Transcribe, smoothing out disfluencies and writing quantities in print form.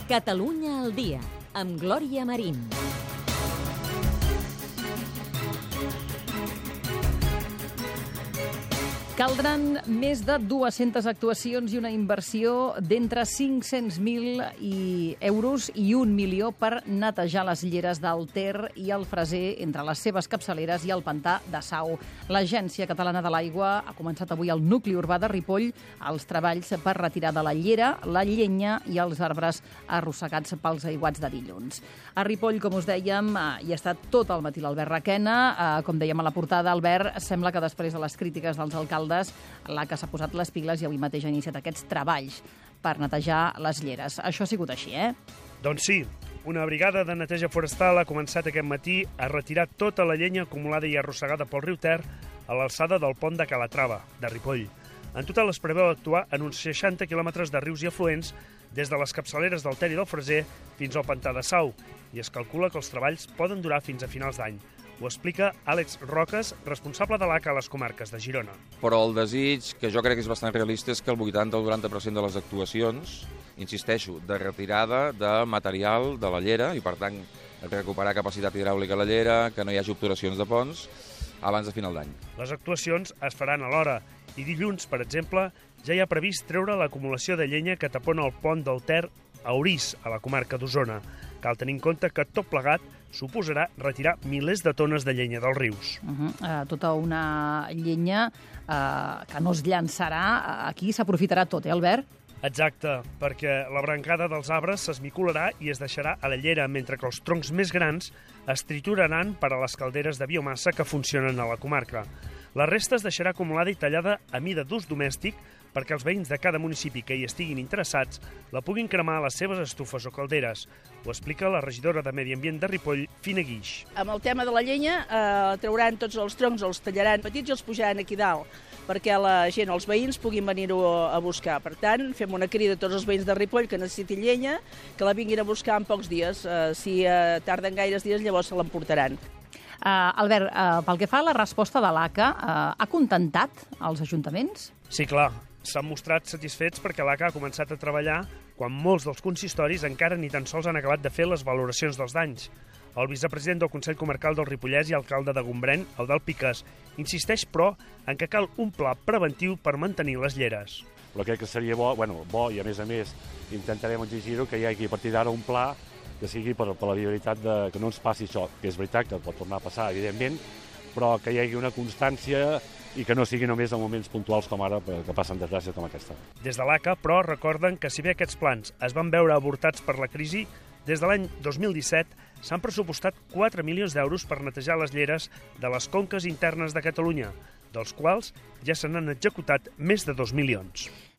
Catalunya al dia, amb Glòria Marín. Caldran més de 200 actuacions i una inversió d'entre 500.000 euros i 1 milió per netejar les lleres del Ter i el Freser entre les seves capçaleres i el pantà de Sau. L'Agència Catalana de l'Aigua ha començat avui al nucli urbà de Ripoll els treballs per retirar de la llera la llenya i els arbres arrossegats pels aiguats de dilluns. A Ripoll, com us dèiem, hi ha estat tot el matí l'Albert Requena. Com dèiem a la portada, Albert, sembla que després de les crítiques dels alcaldes l'ACA s'ha posat les piles i avui mateix ha iniciat aquests treballs per netejar les lleres. Això ha sigut així, Doncs sí, una brigada de neteja forestal ha començat aquest matí a retirar tota la llenya acumulada i arrossegada pel riu Ter a l'alçada del pont de Calatrava, de Ripoll. En total es preveu actuar en uns 60 quilòmetres de rius i afluents des de les capçaleres del Ter i del Freser fins al pantà de Sau, i es calcula que els treballs poden durar fins a finals d'any. Ho explica Àlex Roques, responsable de l'ACA a les comarques de Girona. Però el desig, que jo crec que és bastant realista, és que el 80 o el 90% de les actuacions, insisteixo, de retirada de material de la llera i, per tant, recuperar capacitat hidràulica a la llera, que no hi hagi obturacions de ponts, abans de final d'any. Les actuacions es faran alhora i dilluns, per exemple, ja hi ha previst treure l'acumulació de llenya que tapona el pont del Ter a Orís, a la comarca d'Osona. Cal tenir en compte que tot plegat suposarà retirar milers de tones de llenya dels rius. Tota una llenya que no es llançarà. Aquí s'aprofitarà tot, Albert? Exacte, perquè la brancada dels arbres s'esmicularà i es deixarà a la llera, mentre que els troncs més grans es trituraran per a les calderes de biomassa que funcionen a la comarca. La resta es deixarà acumulada i tallada a mida d'ús domèstic perquè els veïns de cada municipi que hi estiguin interessats la puguin cremar a les seves estufes o calderes. Ho explica la regidora de Medi Ambient de Ripoll, Fina Guix. Amb el tema de la llenya, trauran tots els troncs, els tallaran petits i els pujaran aquí dalt, perquè la gent, els veïns, puguin venir-ho a buscar. Per tant, fem una crida a tots els veïns de Ripoll que necessitin llenya, que la vinguin a buscar en pocs dies. Si tarden gaires dies, llavors se l'emportaran. Albert, pel que fa a la resposta de l'ACA, ha contentat els ajuntaments? Sí, clar. S'han mostrat satisfets perquè l'ACA ha començat a treballar quan molts dels consistoris encara ni tan sols han acabat de fer les valoracions dels danys. El vicepresident del Consell Comarcal del Ripollès i alcalde de Gombrèn, Eudald Piques, insisteix, però, en que cal un pla preventiu per mantenir les lleres. Però crec que seria bo i, a més, intentarem exigir-ho que hi hagi a partir d'ara un pla que sigui per la viabilitat que no ens passi això, que és veritat que pot tornar a passar, evidentment, però que hi hagi una constància i que no sigui només en moments puntuals com ara, que passen desgràcies com aquesta. Des de l'ACA, però, recorden que si bé aquests plans es van veure avortats per la crisi, des de l'any 2017 s'han pressupostat 4 milions d'euros per netejar les lleres de les conques internes de Catalunya, dels quals ja se n'han executat més de 2 milions.